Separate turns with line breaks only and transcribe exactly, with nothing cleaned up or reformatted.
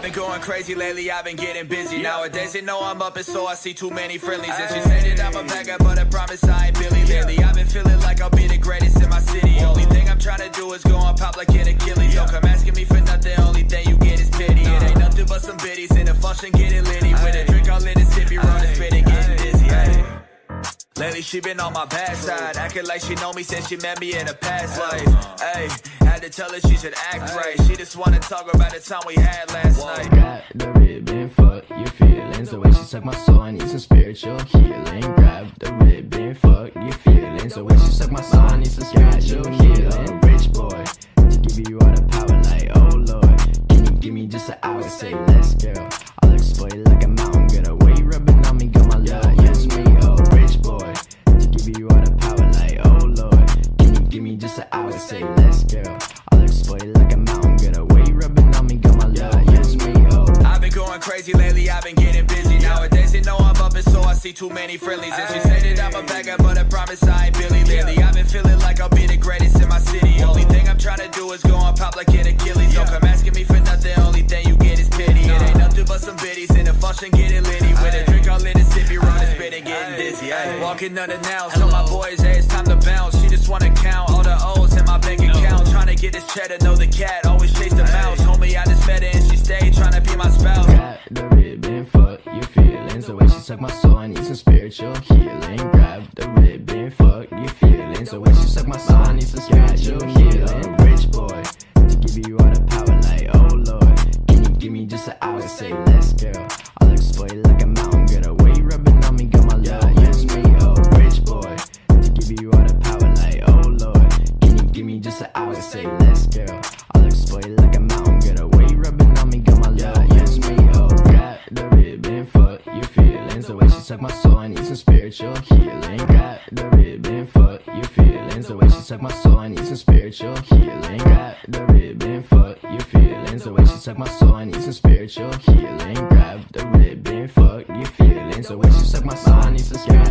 been going crazy lately, I've been getting busy. Nowadays they know I'm up and so I see too many friendlies. And she said that I'm a bad guy, but I promise I ain't Billy lately. I've been feeling like I'll be the greatest in my city. Only thing I'm trying to do is go on pop like an Achilles. Don't come asking me for nothing, only thing you get is pity. It ain't nothing but some biddies in a function getting litty. With a drink all lit and sippy, running, spinning, getting dizzy. Ay. Lately she been on my bad side, acting like she know me since she met me in a past life. Ayy, had to tell her she should act right. She just wanna talk about the time we had last night.
Got the ribbon, fuck your feelings. The way she suck my soul, I need some spiritual healing. Grab the ribbon, fuck your feelings. The way she suck my soul, I need some spiritual healing. Rich boy, to give you all the power like, oh lord. Can you give me just an hour, say less girl. I'll exploit like a mountain, get away rubbing on me, got my love, yes me, oh rich boy. To give you all the power like, oh lord. Can you give me just an hour, say less girl. I'll exploit like a mountain, get away rubbing on me, got my love, yes me, oh.
I've been going crazy lately, I've been getting busy. Nowadays they know I'm up and so I see too many friendlies. And she said that I'm a bad guy, but I promise I ain't Billy lately. I've been feeling like I'll be the greatest in my city. Only thing I'm trying to do is go on pop like an Achilles. Don't come asking me for nothing, only thing you get is pity. It ain't nothing but some biddies in a function getting litty. With a drink all lit and sippy, running, spitting, getting dizzy. Ay. Walking unannounced, so my boys, hey, it's time to bounce. She just wanna count all the O's in my bank account. Trying to get this cheddar, know the cat, always chase the mouse. Homie, I just met her and she stayed, trying to be my spouse.
Got the ribbon, fuck your feelings. The way she suck my soul, I need some spiritual healing. Grab the ribbon, fuck your feelings. The way she suck my soul, I need some spiritual healing. Rich boy, to give you all the power like, oh lord. Can you give me just an hour, say less girl. I'll exploit like a mountain, get away rubbing on me, got my love, yes me, oh rich boy. To give you all the power like, oh lord. Can you give me just an hour, say less girl. I'll exploit like a mountain, get away rubbing on me, got my love, yes me, oh. Got the ribbon, fuck your feelings. The way she suck my soul, I need some spiritual healing. Got the ribbon, fuck your feelings. The way she suck my soul, I need some spiritual healing. Got the ribbon, fuck your feelings. The way she suck my soul, I need some spiritual healing. Grab the ribbon, fuck your feelings. The way she suck my soul, I need some spiritual